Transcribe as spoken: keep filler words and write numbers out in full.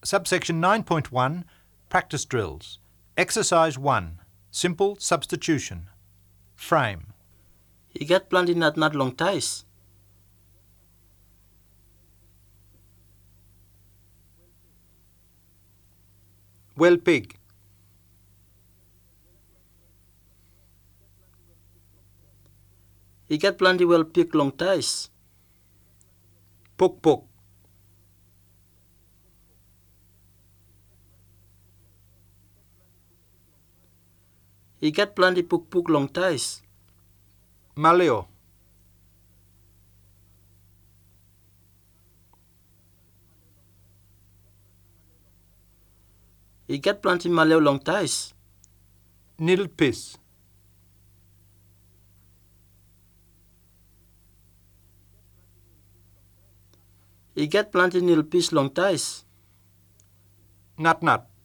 Subsection nine point one, Practice Drills. Exercise one, Simple Substitution. Frame. He get plenty nut nut long ties. Well pig. He get plenty well pick long ties. Puk puk. He get plenty puk puk long ties. Maleo. He get plenty maleo long ties. Nilpis. He get plenty nil piece long ties. Nut nut.